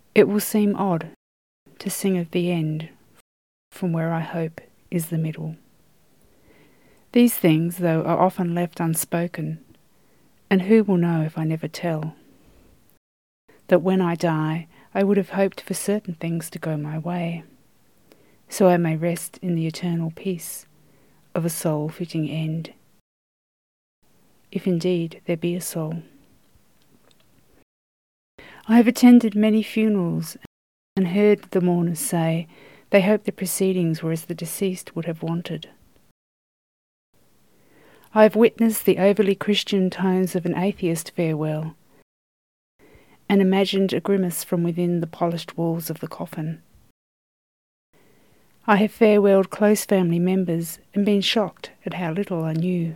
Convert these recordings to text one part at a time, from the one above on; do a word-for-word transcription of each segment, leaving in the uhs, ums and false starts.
It will seem odd to sing of the end from where I hope is the middle. These things, though, are often left unspoken, and who will know if I never tell? That when I die, I would have hoped for certain things to go my way, so I may rest in the eternal peace of a soul-fitting end, if indeed there be a soul. I have attended many funerals and heard the mourners say they hope the proceedings were as the deceased would have wanted. I have witnessed the overly Christian tones of an atheist farewell, and imagined a grimace from within the polished walls of the coffin. I have farewelled close family members and been shocked at how little I knew.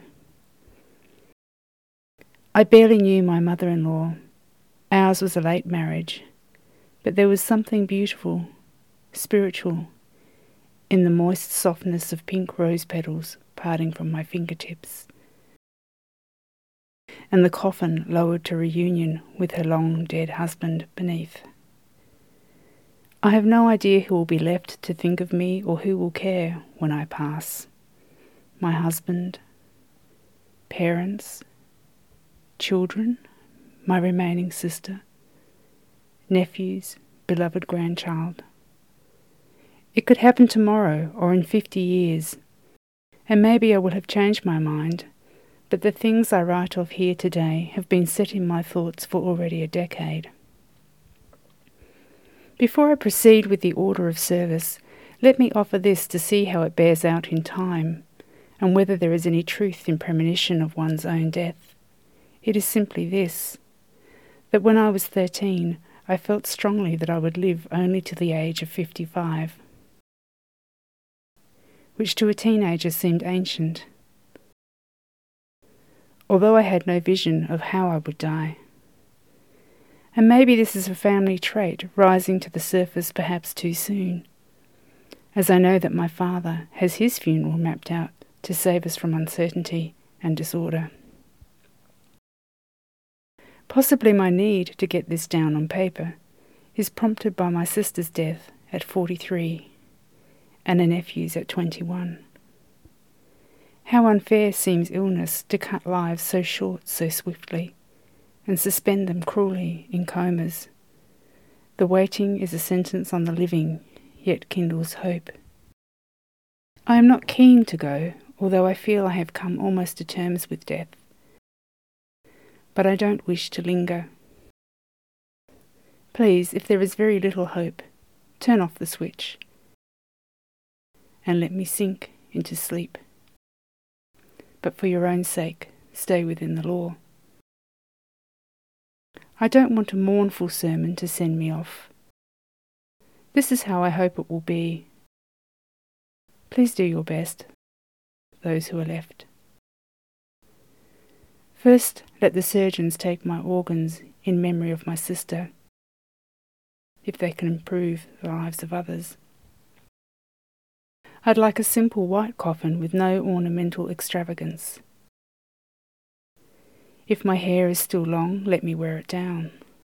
I barely knew my mother-in-law. Ours was a late marriage, but there was something beautiful, spiritual, in the moist softness of pink rose petals parting from my fingertips, and the coffin lowered to reunion with her long-dead husband beneath. I have no idea who will be left to think of me or who will care when I pass. My husband, parents, children, my remaining sister, nephews, beloved grandchild. It could happen tomorrow or in fifty years, and maybe I will have changed my mind, but the things I write of here today have been set in my thoughts for already a decade. Before I proceed with the order of service, let me offer this to see how it bears out in time, and whether there is any truth in premonition of one's own death. It is simply this, that when I was thirteen, I felt strongly that I would live only to the age of fifty-five, which to a teenager seemed ancient, although I had no vision of how I would die. And maybe this is a family trait rising to the surface perhaps too soon, as I know that my father has his funeral mapped out to save us from uncertainty and disorder. Possibly my need to get this down on paper is prompted by my sister's death at forty-three and a nephew's at twenty-one. How unfair seems illness to cut lives so short so swiftly and suspend them cruelly in comas. The waiting is a sentence on the living, yet kindles hope. I am not keen to go, although I feel I have come almost to terms with death. But I don't wish to linger. Please, if there is very little hope, turn off the switch and let me sink into sleep. But for your own sake, stay within the law. I don't want a mournful sermon to send me off. This is how I hope it will be. Please do your best, those who are left. First, let the surgeons take my organs in memory of my sister, if they can improve the lives of others. I'd like a simple white coffin with no ornamental extravagance. If my hair is still long, let me wear it down.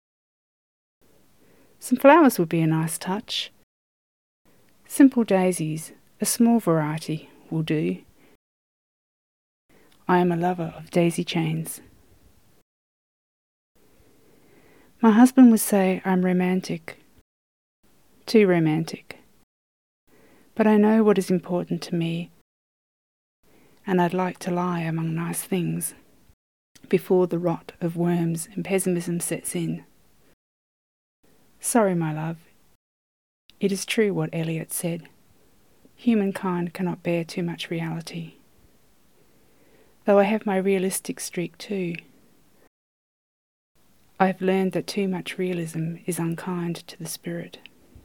Some flowers would be a nice touch. Simple daisies, a small variety, will do. I am a lover of daisy chains. My husband would say I'm romantic, too romantic. But I know what is important to me, and I'd like to lie among nice things before the rot of worms and pessimism sets in. Sorry, my love. It is true what Eliot said. Humankind cannot bear too much reality. Though I have my realistic streak too. I have learned that too much realism is unkind to the spirit.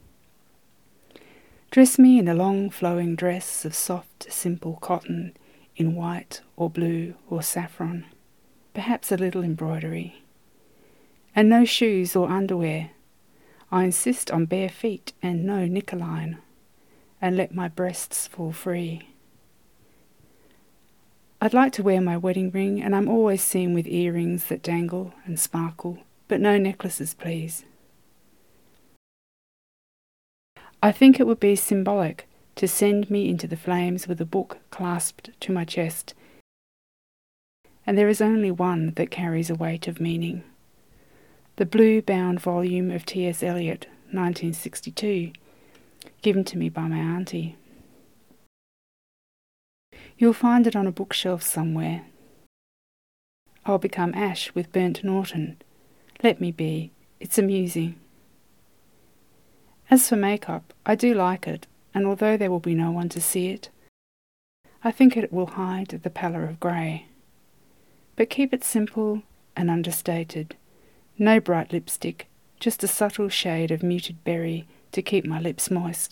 Dress me in a long flowing dress of soft, simple cotton in white or blue or saffron, perhaps a little embroidery. And no shoes or underwear. I insist on bare feet and no knickerline, and let my breasts fall free. I'd like to wear my wedding ring, and I'm always seen with earrings that dangle and sparkle, but no necklaces, please. I think it would be symbolic to send me into the flames with a book clasped to my chest, and there is only one that carries a weight of meaning. The blue-bound volume of T S Eliot, nineteen sixty-two, given to me by my auntie. You'll find it on a bookshelf somewhere. I'll become Ash with Burnt Norton. Let me be. It's amusing. As for makeup, I do like it, and although there will be no one to see it, I think it will hide the pallor of grey. But keep it simple and understated. No bright lipstick, just a subtle shade of muted berry to keep my lips moist.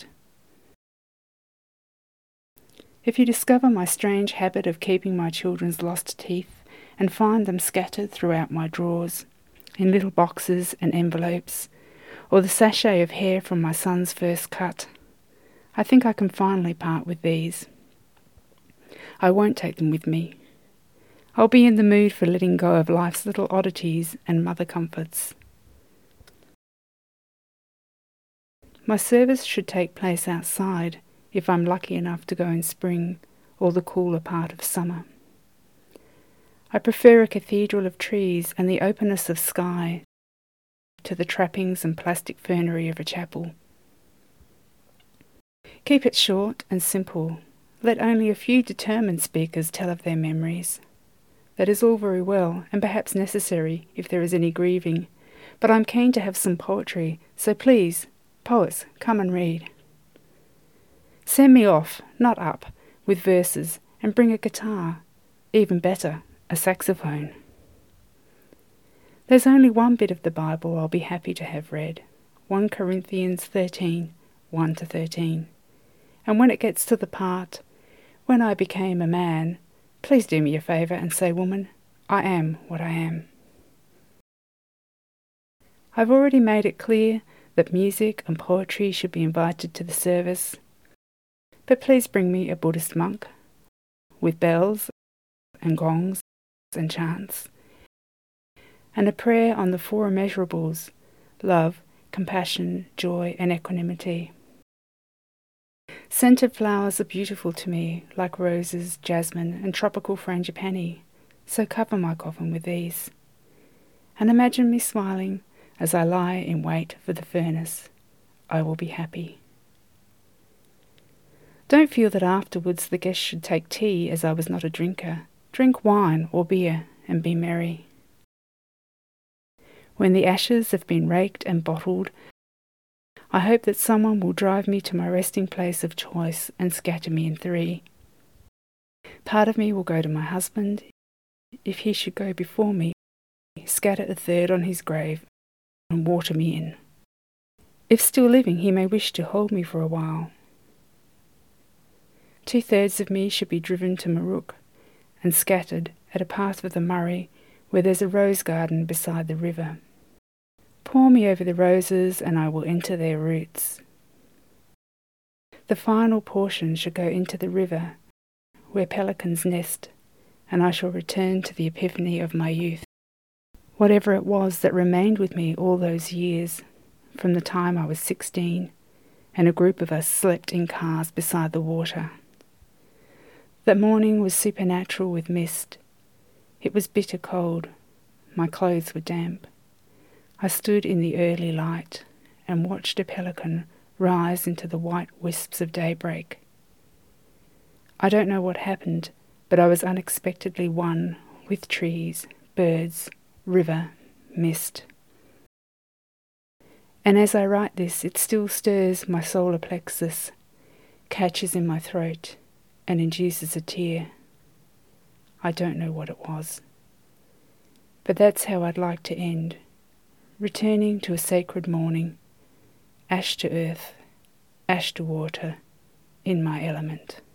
If you discover my strange habit of keeping my children's lost teeth and find them scattered throughout my drawers, in little boxes and envelopes, or the sachet of hair from my son's first cut, I think I can finally part with these. I won't take them with me. I'll be in the mood for letting go of life's little oddities and mother comforts. My service should take place outside, if I'm lucky enough to go in spring or the cooler part of summer. I prefer a cathedral of trees and the openness of sky to the trappings and plastic fernery of a chapel. Keep it short and simple. Let only a few determined speakers tell of their memories. That is all very well, and perhaps necessary if there is any grieving, but I'm keen to have some poetry, so please, poets, come and read. Send me off, not up, with verses, and bring a guitar. Even better, a saxophone. There's only one bit of the Bible I'll be happy to have read, First Corinthians thirteen, one to thirteen. And when it gets to the part, when I became a man, please do me a favour and say, woman, I am what I am. I've already made it clear that music and poetry should be invited to the service, but please bring me a Buddhist monk, with bells and gongs and chants, and a prayer on the four immeasurables, love, compassion, joy, and equanimity. Scented flowers are beautiful to me, like roses, jasmine, and tropical frangipani, so cover my coffin with these. And imagine me smiling as I lie in wait for the furnace. I will be happy. Don't feel that afterwards the guests should take tea, as I was not a drinker. Drink wine or beer and be merry. When the ashes have been raked and bottled, I hope that someone will drive me to my resting place of choice and scatter me in three. Part of me will go to my husband. If he should go before me, scatter a third on his grave and water me in. If still living, he may wish to hold me for a while. Two-thirds of me should be driven to Marook and scattered at a part of the Murray where there's a rose garden beside the river. Pour me over the roses and I will enter their roots. The final portion should go into the river where pelicans nest, and I shall return to the epiphany of my youth. Whatever it was that remained with me all those years, from the time I was sixteen, and a group of us slept in cars beside the water. That morning was supernatural with mist. It was bitter cold. My clothes were damp. I stood in the early light and watched a pelican rise into the white wisps of daybreak. I don't know what happened, but I was unexpectedly one with trees, birds, river, mist. And as I write this, it still stirs my solar plexus, catches in my throat, and induces a tear. I don't know what it was. But that's how I'd like to end, returning to a sacred morning, ash to earth, ash to water, in my element.